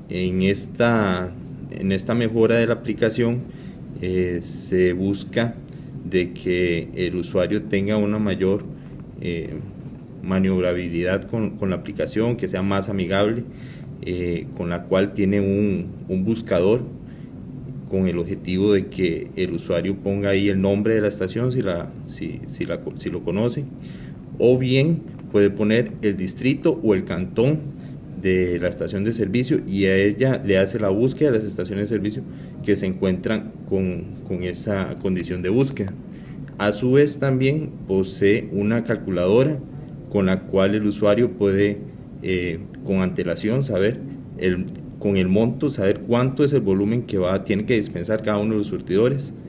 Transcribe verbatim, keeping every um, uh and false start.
En esta, en esta mejora de la aplicación eh, se busca de que el usuario tenga una mayor eh, maniobrabilidad con, con la aplicación, que sea más amigable, eh, con la cual tiene un, un buscador con el objetivo de que el usuario ponga ahí el nombre de la estación si, la, si, si, la, si lo conoce, o bien puede poner el distrito o el cantón de la estación de servicio y a ella le hace la búsqueda de las estaciones de servicio que se encuentran con, con esa condición de búsqueda. A su vez también posee una calculadora con la cual el usuario puede eh, con antelación saber el, con el monto, saber cuánto es el volumen que va, tiene que dispensar cada uno de los surtidores